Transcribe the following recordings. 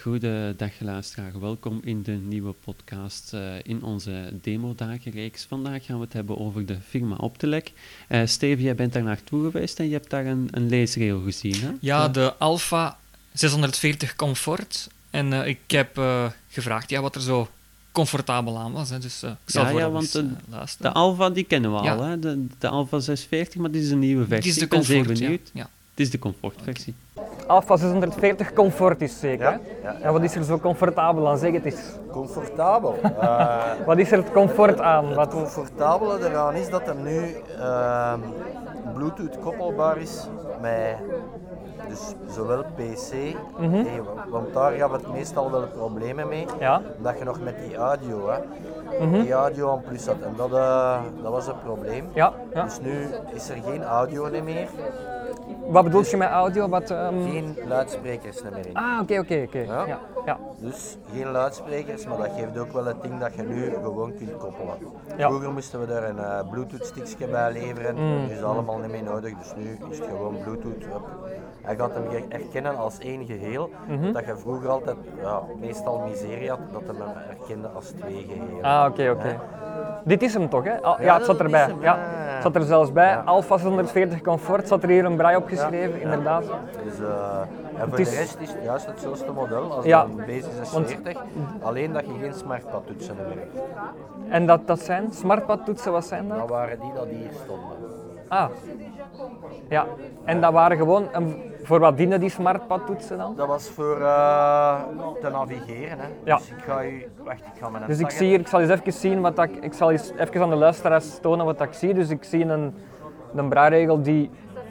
Goedendag luisteraar, welkom in de nieuwe podcast in onze demodagenreeks. Vandaag gaan we het hebben over de firma Optelec. Steve, jij bent daar naartoe geweest en je hebt daar een leesrail gezien, hè? Ja, de Alpha 640 Comfort. En ik heb gevraagd wat er zo comfortabel aan was. Hè. Dus ik zal want luisteren. de Alpha die kennen we al, hè? De Alpha 640, maar dit is een nieuwe versie. Het is de ik ben Comfort, zeer benieuwd. ja. Het is de comfortversie. Alpha 640 Comfort is zeker, hè? Ja. En wat is er zo comfortabel aan? Zeg het eens. Comfortabel. Wat is er het comfort aan? Het comfortabele eraan is dat er nu Bluetooth koppelbaar is met dus zowel PC, want daar gaan we het meestal wel problemen mee, Ja. dat je nog met die audio, die audio aan plus had. En dat was het probleem. Ja. Dus nu is er geen audio meer, Wat bedoel je met audio? geen luidsprekers meer in. Ah, oké. Ja. Ja. Dus geen luidsprekers, maar dat geeft ook wel het ding dat je nu gewoon kunt koppelen. Ja. Vroeger moesten we daar een Bluetooth-stickje bij leveren, dat is allemaal niet meer nodig, dus nu is het gewoon Bluetooth. Hij gaat hem herkennen als één geheel, dat je vroeger altijd meestal miserie had, dat hij hem herkende als twee geheel. Ah, oké. Dit is hem toch, hè? Ja, het zat erbij. is hem, Ja. Het zat er zelfs bij. Ja. Alpha 640 Comfort, zat er hier een braai opgeschreven, inderdaad. Dus, en voor is- de rest is het juist hetzelfde model als Ja. de B46, alleen dat je geen smartpad toetsen meer hebt. En dat zijn smartpad toetsen, wat zijn dat? Dat waren die dat hier stonden. Ah. Ja. En dat waren gewoon, voor wat dienen die smartpad toetsen dan? Dat was voor te navigeren. Hè. Ja. Dus ik ga u... Wacht, ik ga mijn Dus ik zal eens even zien wat ik zal eens even aan de luisteraars tonen wat ik zie. Dus ik zie een braairegel die,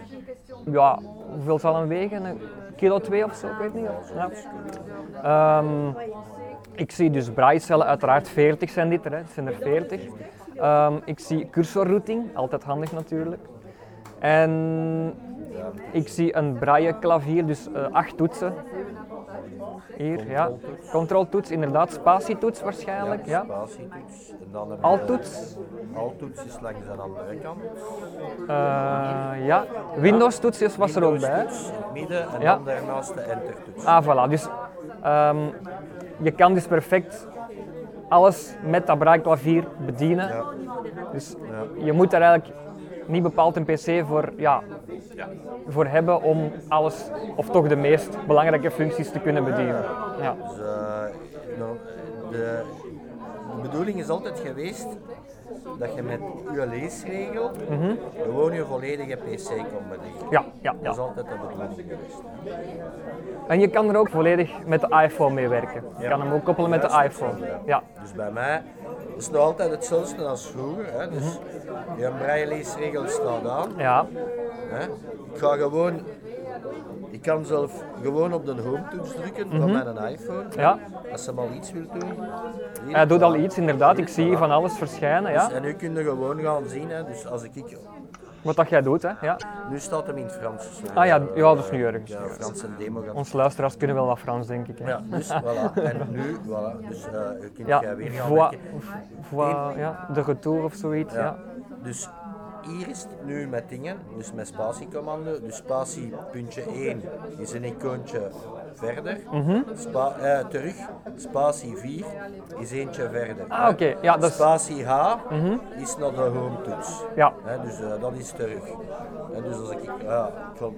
hoeveel zal hem wegen? Een kilo 2 of zo, ik weet niet. Ja. Ik zie dus braaicellen, uiteraard 40 zijn dit er, hè. Het zijn er 40. Ik zie cursorrouting, altijd handig natuurlijk. En ik zie een brailleklavier, dus 8 toetsen. Hier, ja. Controltoets, inderdaad. Spatietoets waarschijnlijk. Ja. Spatietoets. En dan heb je Alttoets. Alttoets is langs de andere kant. Ja. Windows-toets was er ook bij. Hè? Windows-toets in het midden en Ja. dan daarnaast de entertoets. Ah, voilà. Dus je kan dus perfect alles met dat brailleklavier bedienen. Ja. Dus je moet er eigenlijk niet bepaald een PC voor hebben om alles, of toch de meest belangrijke functies te kunnen bedienen. Ja. Dus, de bedoeling is altijd geweest dat je met je leesregel gewoon je volledige PC kon bedienen. Ja. Dat is altijd de bedoeling geweest. En je kan er ook volledig met de iPhone mee werken. Je kan hem ook koppelen met de Juist iPhone. hetzelfde. Ja. Dus bij mij is het nog altijd hetzelfde als vroeger. Hè. Dus je braille-leesregel staat aan. Ja. Hè. Ik kan zelf gewoon op de home-toets drukken van mijn iPhone. Ja. Als ze maar iets wil doen. Hier. Hij doet al iets, inderdaad. Ik zie hier van alles verschijnen. Ja. En nu kun je gewoon gaan zien. Hè. Dus als ik Wat dat jij doet, hè. Ja. nu staat hem in het Frans. Ah ja, dat is nu erg. Ja, Frans en demo gaat. Onze luisteraars kunnen wel wat Frans, denk ik. Hè. Ja, dus voilà. En nu, voilà. Dus je kunt Ja, jij weer gaan werken. ja, de retour of zoiets. Ja. Dus hier is het nu met dingen, dus met spatiecommando. Dus spatie puntje 1 is een icoontje verder. Terug. Spatie 4 is eentje verder. Ah, oké. Ja, dat is, Spatie H is naar de home toets. ja. Dus dat is terug. Dus als ik klopt.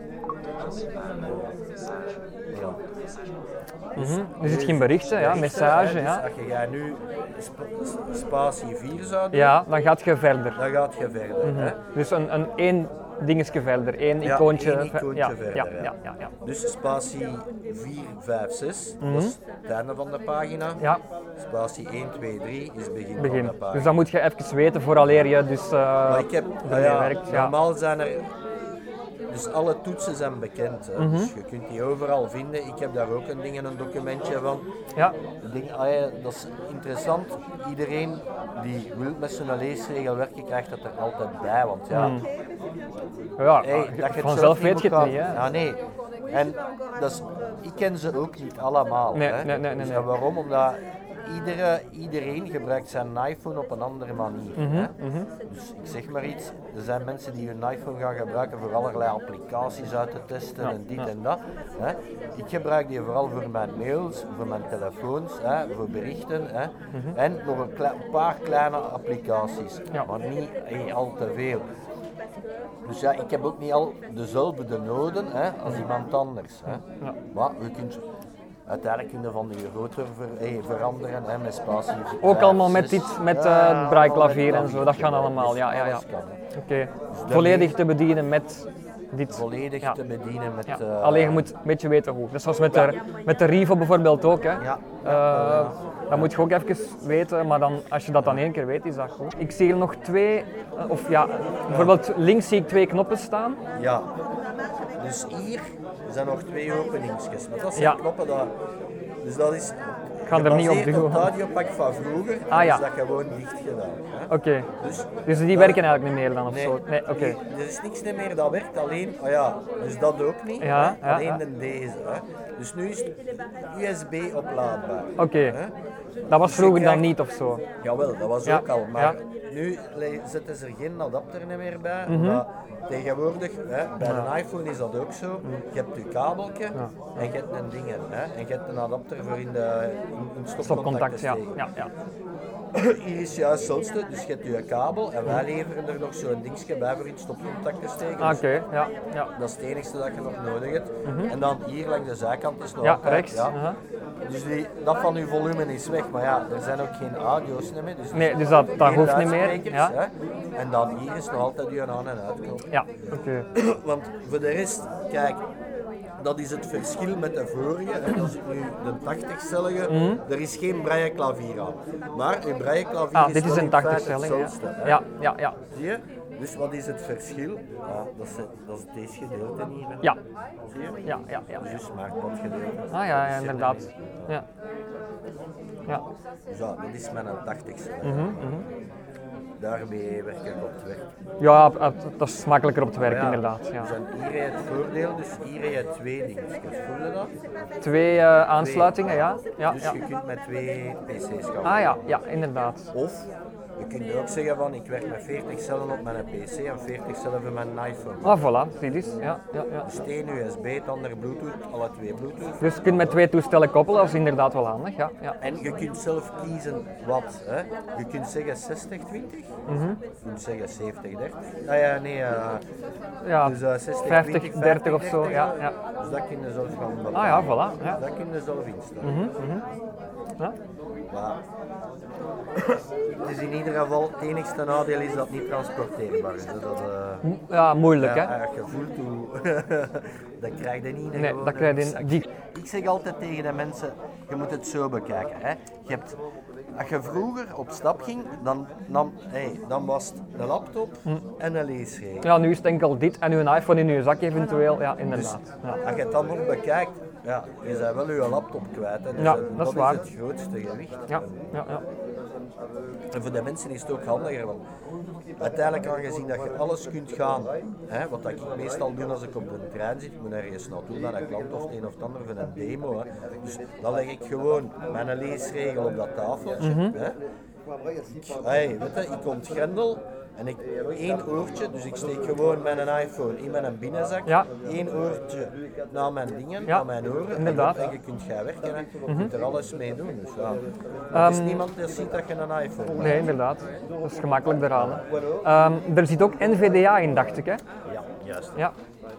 Er zit geen berichten, ja, message. Dus Ja. als je nu spatie 4 zou doen, Ja, dan gaat je verder. dan gaat je verder. Hè. Dus een één dingetje verder, één Ja, icoontje. één icoontje ja, verder, ja, ja. ja. Dus spatie 4, 5, 6, dat is het einde van de pagina. Ja, Spatie 1, 2, 3 is het begin van begin. de pagina. Dus dan moet je even weten vooraleer je dus Maar ik heb, ermee werkt. Ja. normaal zijn er, dus alle toetsen zijn bekend. Hè. Dus je kunt die overal vinden. Ik heb daar ook een documentje van. Ja. Dat is interessant. Iedereen die wil met zo'n leesregel werken, krijgt dat er altijd bij. Want ja, Ja, dat je het vanzelf zelf weet je het moet niet. Hè. gaan- Ja, nee. En dat is ik ken ze ook niet allemaal. Nee, hè. nee. Dus waarom? Omdat iedereen gebruikt zijn iPhone op een andere manier. Hè. Dus ik zeg maar iets, er zijn mensen die hun iPhone gaan gebruiken voor allerlei applicaties uit te testen en dit en dat. Hè. Ik gebruik die vooral voor mijn mails, voor mijn telefoons, hè, voor berichten en nog een paar kleine applicaties, maar niet al te veel. Dus ja, ik heb ook niet al dezelfde noden als iemand anders. Hè. Maar je kunt uiteindelijk kunnen van je router veranderen met spatie. Ook allemaal met het braaiklavier en zo, dat gaan allemaal. Ja. Oké. Volledig te bedienen met dit. Volledig te bedienen met... Alleen je moet een beetje weten hoe. Dus zoals met de Rivo bijvoorbeeld ook. Hè. Dat moet je ook even weten, maar dan, als je dat dan 1 keer weet, is dat goed. Ik zie hier nog 2, bijvoorbeeld links zie ik 2 knoppen staan. Ja, dus hier zijn nog 2 openingsjes. Maar dat zijn knoppen dus dat is... Ik ga er niet op duwen. Het audiopak van vroeger is dat gewoon dicht gedaan. Oké. Dus die werken eigenlijk niet meer dan of zo? Nee, oké. Er is niks meer dat werkt, alleen, dus dat ook niet, alleen deze. Hè. Dus nu is het USB oplaadbaar. Oké. Dat was vroeger dan niet of zo? Jawel, dat was ook al, maar nu zetten ze er geen adapter meer bij. Omdat tegenwoordig, bij een iPhone is dat ook zo. Je hebt je kabeltje en je hebt een ding. En je hebt een adapter voor in stopcontact te steken. Ja. Hier is juist hetzelfde, dus je hebt je kabel en wij leveren er nog zo'n dingetje bij voor in het stopcontact te steken. Oké. Dat is het enige dat je nog nodig hebt. En dan hier langs de zijkant is nog altijd. Rechts. Dus dat van uw volume is weg, maar er zijn ook geen audio's meer. Dus dat hoeft niet meer. Ja. En dan hier is nog altijd uw aan- en uitknop. Ja, oké. Want voor de rest, kijk, dat is het verschil met de vorige. Dat is nu de 80-cellige. Er is geen brailleklavier aan. Maar uw brailleklavier is dit is een 80-cellige. Ja. Zie je? Dus wat is het verschil? Dat is deze gedeelte hier. Ja. Zie je? Ja. Dus je smartpad gedeelte. Ja, inderdaad. Ja. Dus dat is met een 80-cellige. Daarmee werk ik op het werk. Ja, dat is makkelijker op het werk, inderdaad. Ja. Dus hier heb je het voordeel, dus hier heb je 2 dingetjes. Voel je dat? 2 aansluitingen, ja. Dus je kunt met 2 PC's gaan. Ja, inderdaad. Of je kunt ook zeggen van ik werk met 40 cellen op mijn PC en 40 cellen op mijn iPhone. Voilà, zie je eens. Ja. Dus het een USB, het ander Bluetooth, alle 2 Bluetooth. Dus je kunt met 2 toestellen koppelen, dat is inderdaad wel handig. Ja. En je kunt zelf kiezen wat. Hè. Je kunt zeggen 60-20, je kunt zeggen 70-30. Dus 50-30 of zo. Ja. Dus dat kun je zelf gaan bepalen. Ja, voilà. Ja. Dat kun je zelf instellen. Ja. Maar het is in ieder geval, het enigste nadeel is dat het niet transporteerbaar is. Moeilijk hè? Je voelt hoe, dat krijg je niet. Nee, dat krijg je niet. Ik zeg altijd tegen de mensen, je moet het zo bekijken. Hè. Als je vroeger op stap ging, dan was het een laptop en een leesregel. Ja, nu is het enkel dit en uw iPhone in uw zak eventueel, ja inderdaad. Dus, als je het dan nog bekijkt, je bent wel je laptop kwijt. Hè. Dus dat is waar. waar. Het grootste gewicht. Ja. En voor de mensen is het ook handiger, want uiteindelijk aangezien dat je alles kunt gaan, wat ik meestal doe als ik op de trein zit, ik moet ergens naartoe naar een klant of het een of het ander voor een demo. Hè. Dus dan leg ik gewoon mijn leesregel op dat tafeltje. Ik ontgrendel en ik 1 oortje, dus ik steek gewoon mijn iPhone in mijn binnenzak, 1 oortje naar mijn dingen, naar mijn oren, inderdaad. En je kunt gaan werken, hè. Je kunt er alles mee doen. Dus, er is niemand die ziet dat je een iPhone hebt. Nee, inderdaad. Dat is gemakkelijk eraan. Er zit ook NVDA in, dacht ik, hè? Ja, juist. Ja.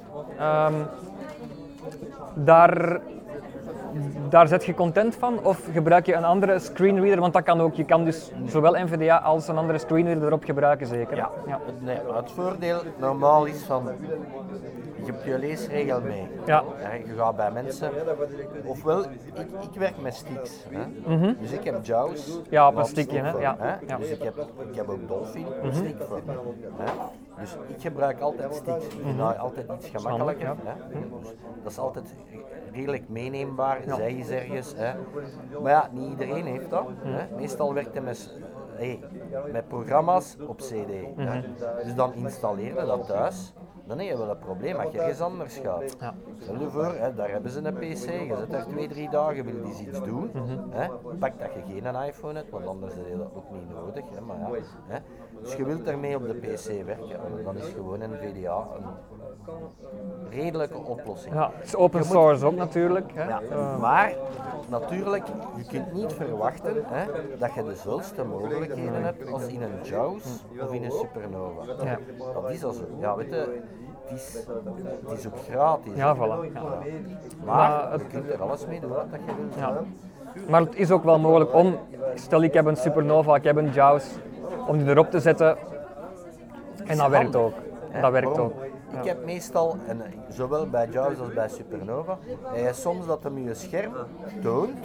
Daar zet je content van of gebruik je een andere screenreader? Want dat kan ook. Je kan dus zowel NVDA als een andere screenreader erop gebruiken, zeker? Ja. Nee, het voordeel normaal is van je hebt je leesregel mee. Ja. Je gaat bij mensen, ofwel, ik werk met sticks. Hè. Dus ik heb JAWS. Ja, op een stickje. Hè. Ja. Dus ik heb ook Dolphin, een stick voor. Dus ik gebruik altijd sticks. Ik vind dat altijd iets gemakkelijker. Hè. Dus dat is altijd redelijk meeneembaar, zij is ergens. Hè. Maar ja, niet iedereen heeft dat. Hè. Meestal werkt hij met programma's op CD. Hè. Dus dan installeer je dat thuis. dan heb je wel een probleem als je ergens anders gaat. Ja. Stel je voor, hè, daar hebben ze een PC, je zit daar 2-3 dagen, wil die iets doen. Hè? Pak dat je geen iPhone hebt, want anders heb je dat ook niet nodig. Hè, maar ja, hè. Dus je wilt daarmee op de PC werken, dan is gewoon een VDA een redelijke oplossing. Ja, het is open source ook natuurlijk. Hè. Ja, maar natuurlijk, je kunt niet verwachten hè, dat je dezelfde mogelijkheden hebt als in een JAWS of in een Supernova. Ja. Dat is al zo. Ja, weet je, het is ook gratis. Ja, voilà. Ja. Maar je kunt er alles mee doen wat je wilt. Ja. Maar het is ook wel mogelijk om, stel ik heb een Supernova, ik heb een JAWS, om die erop te zetten en dat werkt ook. Dat werkt ook. Ik heb meestal, en zowel bij JAWS als bij Supernova, soms dat hem je scherm toont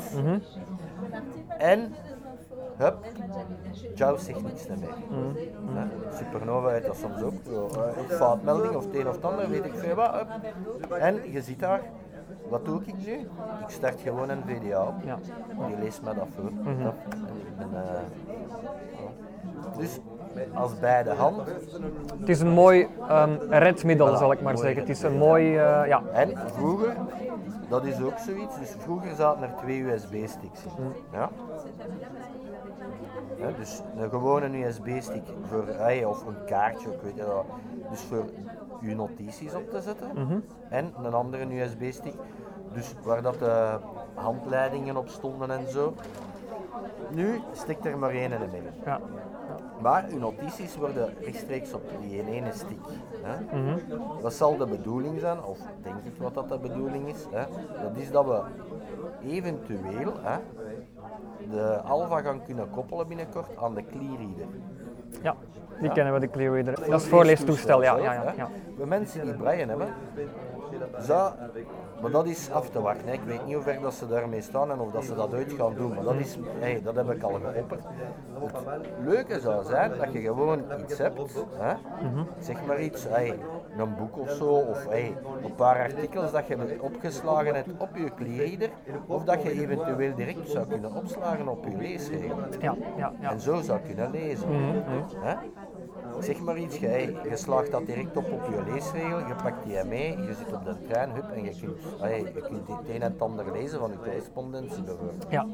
en hup, JAWS zegt niks meer. Supernova heeft dat soms ook, een foutmelding of het een of het ander, weet ik veel wat. Hup. En je ziet daar, wat doe ik nu? Ik start gewoon een VDA op, Ja. die leest me dat voor. Hup. En ik ben, dus als bij de hand. Het is een mooi redmiddel, zal ik maar zeggen. Het is een mooi, ja. En vroeger, dat is ook zoiets, dus vroeger zaten er 2 USB-sticks in. Ja? Ja, dus een gewone USB-stick voor, of een kaartje, ik weet dat, dus voor je notities op te zetten. En een andere USB-stick, dus waar dat de handleidingen op stonden en zo. Nu stikt er maar één in mee. Ja. Maar uw notities worden rechtstreeks op die ene stick. Hè. Wat zal de bedoeling zijn, of denk ik wat dat de bedoeling is, hè, dat is dat we eventueel de Alva gaan kunnen koppelen binnenkort aan de ClearReader. Ja, die kennen we, de ClearReader. Dat is het voorleestoestel, ja. Bij mensen die braille hebben, maar dat is af te wachten. Hè. Ik weet niet hoe ver dat ze daarmee staan en of dat ze dat ooit gaan doen, maar dat, is, dat heb ik al geopperd. Het leuke zou zijn dat je gewoon iets hebt, hè. Zeg maar iets, een boek of zo, of een paar artikels dat je opgeslagen hebt op je ClearReader, of dat je eventueel direct zou kunnen opslagen op je leesregel. Ja. En zo zou kunnen lezen. Hè? Zeg maar iets, je slaagt dat direct op je leesregel, je pakt die mee, je zit op de trein, hup, en je kunt het een en het ander lezen van je correspondentie bijvoorbeeld. Ja.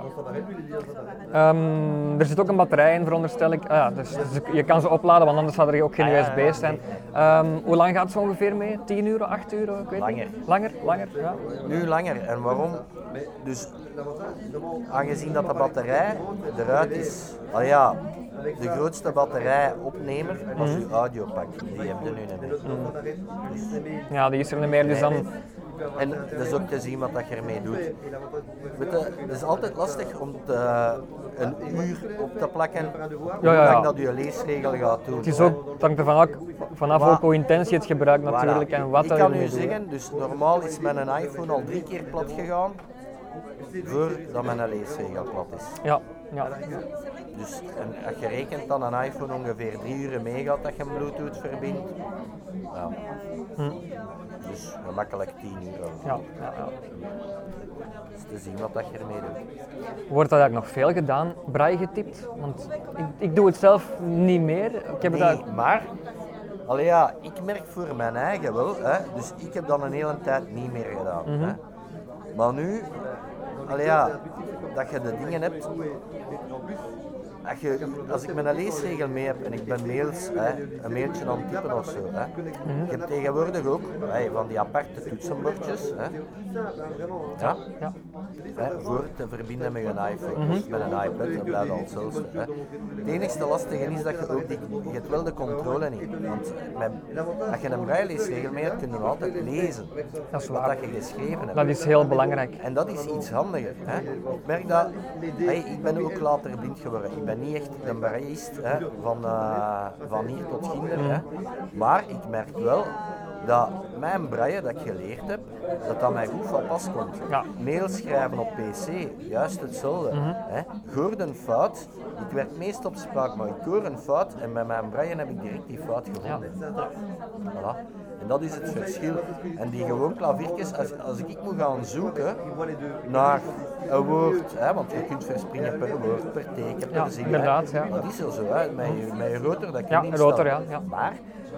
Er zit ook een batterij in, veronderstel ik. Dus je kan ze opladen, want anders zou er ook geen USB's zijn. Hoe lang gaat het zo ongeveer mee? 10 euro, 8 euro? Ik weet Langer. Niet. Langer? Ja. Nu langer. En waarom? Dus, aangezien dat de batterij eruit is, de grootste batterijopnemer was uw audiopak. Die heb je nu niet meer. Ja, die is er niet meer, dus dan... En dat is ook te zien wat je ermee doet. Weet je, het is altijd lastig om een uur op te plakken hoe lang dat je leesregel gaat doen. Het is ook, het hangt er vanaf ook hoe intens je het gebruikt natuurlijk en wat ik je kan ermee u zeggen, dus normaal is mijn iPhone al 3 keer plat gegaan voordat mijn leesregel plat is. Ja. Dus als je rekent dan een iPhone ongeveer 3 uur meegaat dat je een Bluetooth verbindt, dus gemakkelijk 10 uur. Ja. Dus te zien wat je ermee doet. Wordt dat eigenlijk nog veel gedaan, braille getipt? Want ik doe het zelf niet meer. Ik heb het maar ik merk voor mijn eigen wel, dus ik heb dat een hele tijd niet meer gedaan. Hè. Maar nu, dat je de dingen hebt, als ik mijn leesregel mee heb en ik ben mails, een mailtje aan het typen of zo, je hebt tegenwoordig ook van die aparte toetsenbordjes, voor te verbinden met een iPhone of met een iPad, dat blijft al hetzelfde. Het enige lastige is dat je ook je hebt wel de controle niet, want als je een braille-leesregel mee hebt, kun je nog altijd lezen Dat is wat waar. je geschreven hebt. Dat is heel belangrijk. En dat is iets handiger. Ik merk dat, ik ben ook later blind geworden. Ik ben niet echt een braillist van hier tot ginder. Maar ik merk wel dat mijn braille dat ik geleerd heb, dat mij goed van pas komt. Ja. Mails schrijven op PC, juist hetzelfde. Ik hoorde een fout, ik werd meest op spraak, maar ik hoor een fout en met mijn braille heb ik direct die fout gevonden. Voilà. En dat is het verschil. En die gewoon klaviertjes, als ik moet gaan zoeken naar een woord, want je kunt verspringen per woord, per teken, per zin. Inderdaad, ja. Dat is zo, met je rotor dat je Ja, niet rotor, staat. ja. Maar het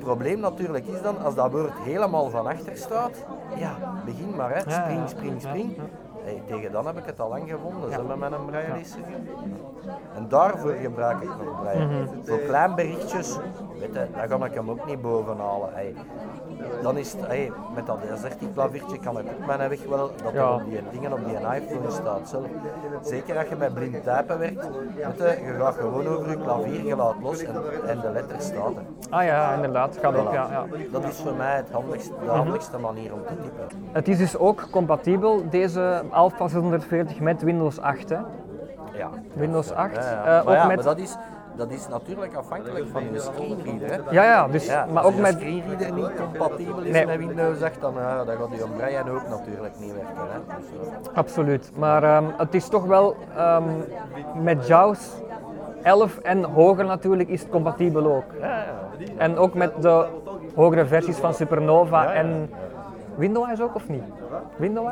probleem natuurlijk is dan, als dat woord helemaal van achter staat, ja, begin maar, hè. Spring. Hey, tegen dan heb ik het al lang gevonden, zo met mijn braille-lezer. En daarvoor gebruik ik nog braille. Voor klein berichtjes, weet je, daar ga ik hem ook niet bovenhalen. Hey. Dan is het, hey, met dat AZERTY-klaviertje kan ik ook mijn weg wel, dat er op die dingen op die iPhone staat zelf. Zeker als je met blind typen werkt, weet je gaat gewoon over je klavier, je laat los en de letter staat er. Ah ja, inderdaad, gaat ook, ja. Dat is voor mij de handigste manier om te typen. Het is dus ook compatibel, deze Alpha 640 met Windows 8, hè? Ja. Windows 8, Maar ook met... maar dat is natuurlijk afhankelijk van je screenreader. Hè. Ja, dus, maar ook als met... je screenreader niet compatibel is met Windows 8, dan gaat je braille ook natuurlijk niet werken. Hè. Dus, Absoluut, maar het is toch wel met JAWS 11 en hoger natuurlijk is het compatibel ook. En ook met de hogere versies van Supernova en Windows ook of niet? Windows?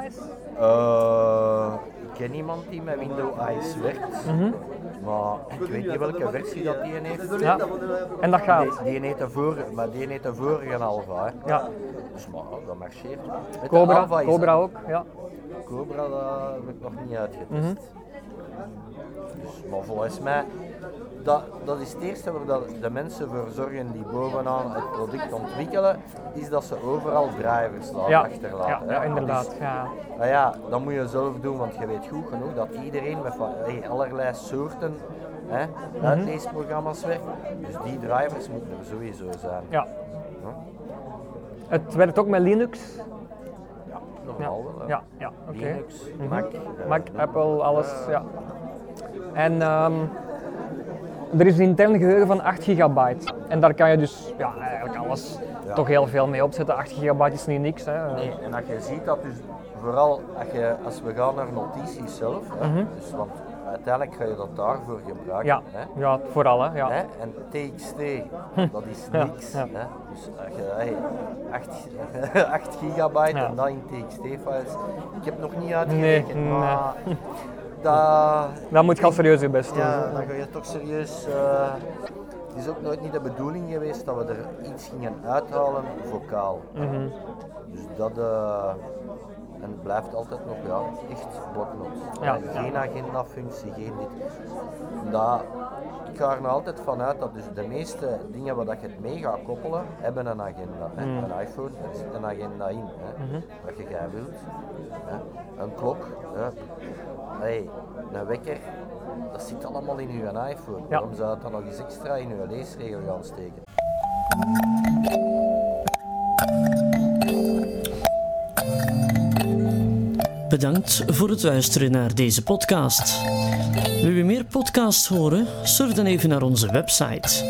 Ik ken iemand die met Windows Eyes werkt, maar ik weet niet welke versie dat die heeft. Ja, en dat gaat. Die heeft de vorige Alpha. Hè. Ja. Dus maar dat marcheert. Cobra ook, ja. Cobra dat heb ik nog niet uitgetest. Dus, maar volgens mij, dat is het eerste waar de mensen voor zorgen die bovenaan het product ontwikkelen, is dat ze overal drivers achterlaten. Ja, inderdaad. Dat moet je zelf doen, want je weet goed genoeg dat iedereen met allerlei soorten uitleesprogramma's werkt. Dus die drivers moeten er sowieso zijn. Ja. Het werkt ook met Linux. Ja, normaal wel. Ja, oké. Linux, Mac, Apple, alles, ja. En er is een intern geheugen van 8 gigabyte. En daar kan je dus eigenlijk alles toch heel veel mee opzetten. 8 gigabyte is niet niks. Hè. Nee, en als je ziet dat dus vooral als we gaan naar notities zelf, dus, want uiteindelijk ga je dat daarvoor gebruiken. Ja, vooral. Hè. Ja. En TXT, dat is niks. Ja. Hè. Dus als je 8 gigabyte en dat in TXT-files, ik heb nog niet uitgerekend, maar Dan moet je al serieus je best doen. Ja, dan ga je toch serieus... het is ook nooit niet de bedoeling geweest dat we er iets gingen uithalen vocaal. Dus dat... en het blijft altijd nog echt bloknoot. Geen agendafunctie, geen dit. Ik ga er nog altijd vanuit dat dus de meeste dingen waar je het mee gaat koppelen, hebben een agenda. Een iPhone, er zit een agenda in, wat jij wilt. Een klok, een wekker, dat zit allemaal in je iPhone. Waarom zou het dan nog eens extra in je leesregel gaan steken? Bedankt voor het luisteren naar deze podcast. Wil je meer podcasts horen? Surf dan even naar onze website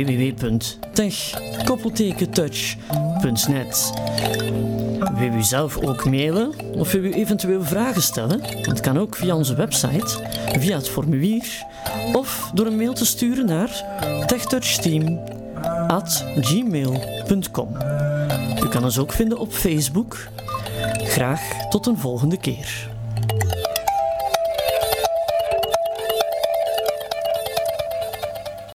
www.tech-touch.net. Wil u zelf ook mailen of wil u eventueel vragen stellen? Dat kan ook via onze website, via het formulier of door een mail te sturen naar techtouchteam@gmail.com. U kan ons ook vinden op Facebook. Graag tot een volgende keer.